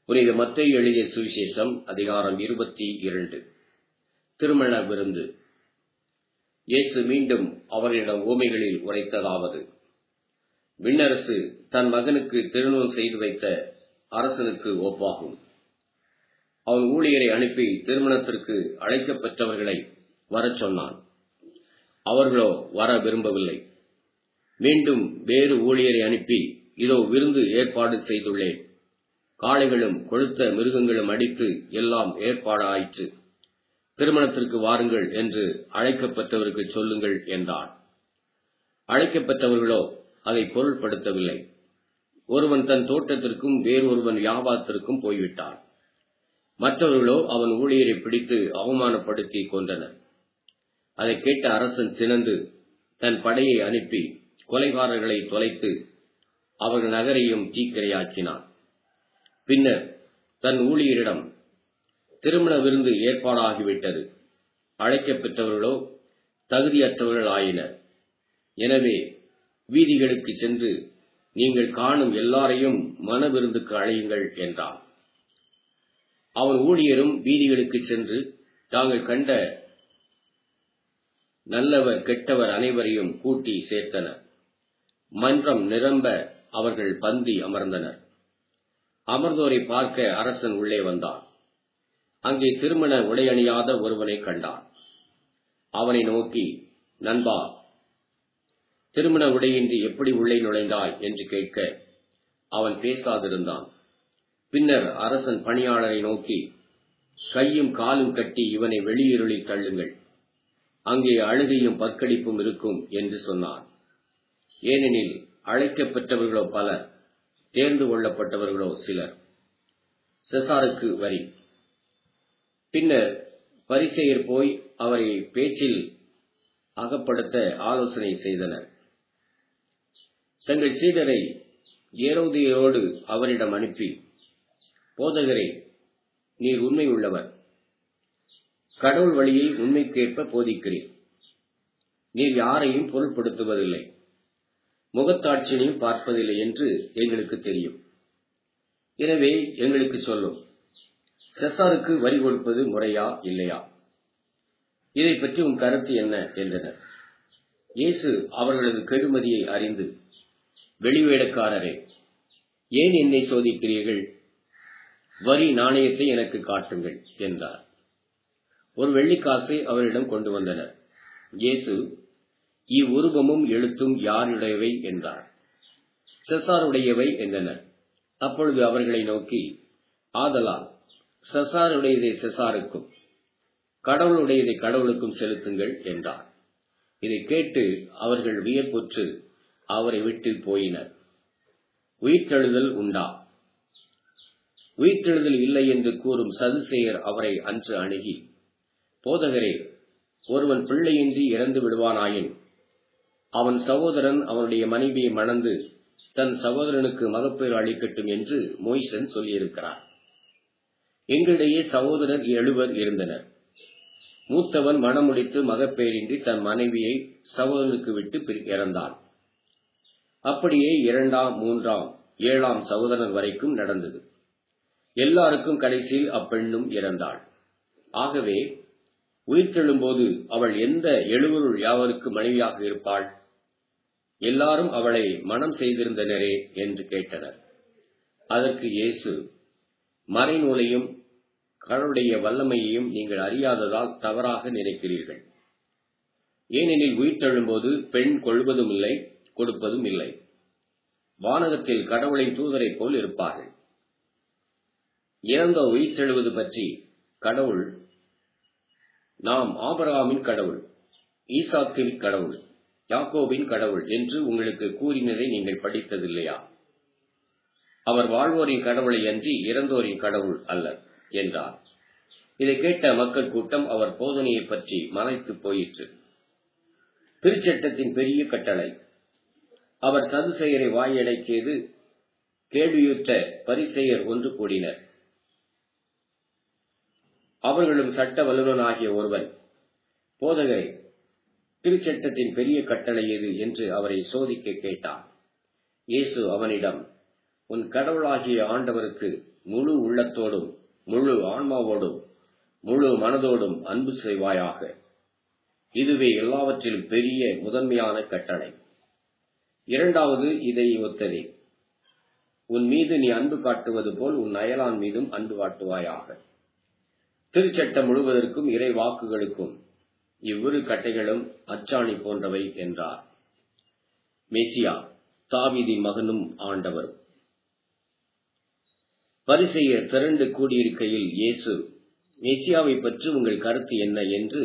புனித மத்தேயு எழுதிய சுவிசேஷம் அதிகாரம் 22. திருமண விருந்து. இயேசு மீண்டும் அவர்களிடம் உவமைகளில் உரைத்ததாவது: விண்ணரசு தன் மகனுக்கு திருமணம் செய்து வைத்த அரசனுக்கு ஒப்பாகும். அவன் ஊழியரை அனுப்பி திருமணத்திற்கு அழைக்கப்பட்டவர்களை வரச் சொன்னான். அவர்களோ வர விரும்பவில்லை. மீண்டும் வேறு ஊழியரை அனுப்பி, இதோ விருந்து ஏற்பாடு செய்துள்ளேன், காளைகளும் கொழுத்த மிருகங்களும் அடித்து எல்லாம் ஏற்பாடு ஆயிற்று, திருமணத்திற்கு வாருங்கள் என்று அழைக்கப்பட்டவருக்கு சொல்லுங்கள் என்றான். அழைக்கப்பட்டவர்களோ அதை பொருள்படுத்தவில்லை. ஒருவன் தன் தோட்டத்திற்கும் வேறொருவன் வியாபாரத்திற்கும் போய்விட்டான். மற்றவர்களோ அவன் ஊழியரை பிடித்து அவமானப்படுத்தி கொண்டனர். அதை கேட்ட அரசன் சினந்து தன் படையை அனுப்பி கொலைகாரர்களை தொலைத்து அவர்கள் நகரையும் தீக்கிரையாக்கினான். பின்னர் தன் ஊழியரிடம், திருமண விருந்து ஏற்பாடாகிவிட்டது, அழைக்கப்பட்டவர்களோ தகுதியற்றவர்கள் ஆயினர். எனவே வீதிகளுக்கு சென்று நீங்கள் காணும் எல்லாரையும் மன விருந்துக்கு அழையுங்கள் என்றான். அவன் ஊழியரும் வீதிகளுக்கு சென்று தாங்கள் கண்ட நல்லவர் கெட்டவர் அனைவரையும் கூட்டி சேர்த்தனர். மன்றம் நிரம்ப அவர்கள் பந்தி அமர்ந்தனர். அமர்ந்தோரை பார்க்க அரசன் உள்ளே வந்தான். அங்கே திருமண உடையணியாத ஒருவனை கண்டான். அவனை நோக்கி, நண்பா, திருமண உடையின்றி எப்படி உள்ளே நுழைந்தாய் என்று கேட்க அவன் பேசாதிருந்தான். பின்னர் அரசன் பணியாளரை நோக்கி, கையும் காலும் கட்டி இவனை வெளியிருளில் தள்ளுங்கள், அங்கே அழுகையும் பற்கடிப்பும் இருக்கும் என்று சொன்னான். ஏனெனில் அழைக்கப்பட்டவர்களோ பலர், தேர்ந்து கொள்ளப்பட்டவர்களோ சிலர். செசாருக்கு வரி. பின்னர் பரிசேயர் போய் அவரை பேச்சில் அகப்படுத்த ஆலோசனை செய்தனர். தங்கள் சீடரை ஏரோதியோடு அவரிடம் அனுப்பி, போதகரே, நீர் உண்மை உள்ளவர், கடவுள் வழியை உண்மைக்கேற்ப போதிக்கிறீர். நீர் யாரையும் பொருட்படுத்துவதில்லை, முகத்தாட்சியையும் பார்ப்பதில்லை என்று எங்களுக்கு தெரியும். எனவே எங்களுக்கு சொல்லும், செசாருக்கு வரி கொடுப்பது முறையா இல்லையா? இதை பற்றி உன் கருத்து என்ன என்றனர். இயேசு அவர்களது கெடுமதியை அறிந்து, வெளிவேடக்காரரே, ஏன் என்னை சோதிக்கிறீர்கள்? வரி நாணயத்தை எனக்கு காட்டுங்கள் என்றார். ஒரு வெள்ளிக்காசை அவரிடம் கொண்டு வந்தனர். இயேசு, இவ்வுருவமும் எழுத்தும் யாருடையவை என்றார். செசாருடையவை என்றனர். அப்பொழுது அவர்களை நோக்கி, ஆதலால் செசாருடையதை செசாருக்கும், கடவுளுடையதை கடவுளுக்கும் செலுத்துங்கள் என்றார். இதை கேட்டு அவர்கள் வியப்புற்று அவரை விட்டு போயினர். உயிர்த்தெழுதல் உண்டா? உயிர்த்தெழுதல் இல்லை என்று கூறும் சதுசேயர் அவரை அன்று அணுகி, போதகரே, ஒருவன் பிள்ளையின்றி இறந்து விடுவானாயின் அவன் சகோதரன் அவனுடைய மனைவியை மணந்து தன் சகோதரனுக்கு மகப்பேறு அளிக்கட்டும் என்று மோய்சன் சொல்லியிருக்கிறார். எங்களிடையே சகோதரர் 7 இருந்தனர். மூத்தவன் மணம் முடித்து மகப்பேரின்றி தன் மனைவியை சகோதரனுக்கு விட்டு இறந்தான். அப்படியே 2ஆம் 3ஆம் 7ஆம் சகோதரர் வரைக்கும் நடந்தது. எல்லாருக்கும் கடைசியில் அப்பெண்ணும் இறந்தாள். ஆகவே உயிர்த்தெழும்போது அவள் எந்த 7 யாவருக்கு மனைவியாக இருப்பாள்? எல்லாரும் அவளை மணம் செய்திருந்தனரே என்று கேட்டனர். அதற்கு இயேசு, மறைநூலையும் கடவுளுடைய வல்லமையையும் நீங்கள் அறியாததால் தவறாக நினைக்கிறீர்கள். ஏனெனில் உயிர்த்தெழும்போது பெண் கொள்வதும் இல்லை, கொடுப்பதும் இல்லை. வானகத்தில் கடவுளின் தூதரை போல் இருப்பார்கள். இறந்த உயிர்த்தெழுவது பற்றி கடவுள், நாம் ஆபிரகாமின் கடவுள், ஈசாக்கின் கடவுள், யாக்கோபின் கடவுள் என்று உங்களுக்கு கூறினதை நீங்கள் படித்ததில்லையா? அவர் வாழ்வோரின் கடவுளை அன்றி இறந்தோரின் கடவுள் அல்ல என்றார். இதை கேட்ட மக்கள் கூட்டம் அவர் போதனையை பற்றி மலைத்து போயிற்று. திருச்சட்டத்தின் பெரிய கட்டளை. அவர் சதுசேயரை வாயடக்கியது கேள்வியுற்ற பரிசேயர் ஒன்று கூடினர். அவர்களும் சட்ட வல்லுநனாகிய ஒருவன், போதகரே, திருச்சட்டத்தின் பெரிய கட்டளை எது என்று அவரை சோதிக்க கேட்டான். இயேசு அவனிடம், உன் கடவுளாகிய ஆண்டவருக்கு முழு உள்ளத்தோடும் முழு ஆன்மாவோடும் முழு மனதோடும் அன்பு செய்வாயாக. இதுவே எல்லாவற்றிலும் பெரிய முதன்மையான கட்டளை. இரண்டாவது இதை ஒத்ததே, உன் மீது நீ அன்பு காட்டுவது போல் உன் அயலான் மீதும் அன்பு காட்டுவாயாக. திருச்சட்டம் முழுவதற்கும் இறை வாக்குகளுக்கும் இவ்விரு கட்டைகளும் அச்சாணி போன்றவை என்றார். மெசியா தாவீதின் மகனும் ஆண்டவரும். பரிசேயர் திரண்டு கூடியிருக்கையில் இயேசு, மெசியாவை பற்றி உங்கள் கருத்து என்ன என்று,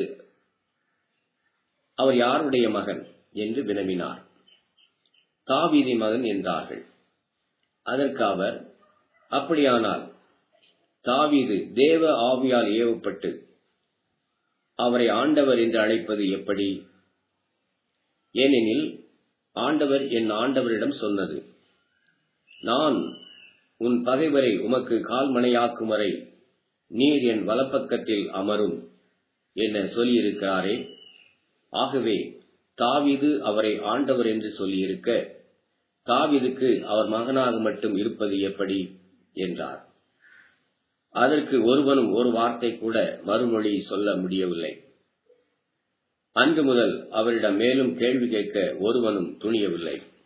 அவர் யாருடைய மகன் என்று வினவினார். தாவீதின் மகன் என்றார்கள். அதற்கு அவர், அப்படியானால் தாவீது தேவ ஆவியால் ஏவப்பட்டு அவரை ஆண்டவர் என்று அழைப்பது எப்படி? ஏனெனில் ஆண்டவர் என் ஆண்டவரிடம் சொன்னது, நான் உன் பகைவரை உமக்கு கால்மணையாக்கும் வரை நீர் என் வலப்பக்கத்தில் அமரும் என சொல்லியிருக்கிறாரே. ஆகவே தாவீது அவரை ஆண்டவர் என்று சொல்லியிருக்க, தாவீதுக்கு அவர் மகனாக மட்டும் இருப்பது எப்படி என்றார். அதற்கு ஒருவனும் ஒரு வார்த்தை கூட மறுமொழி சொல்ல முடியவில்லை. அன்று முதல் அவரிடம் மேலும் கேள்வி கேட்க ஒருவனும் துணியவில்லை.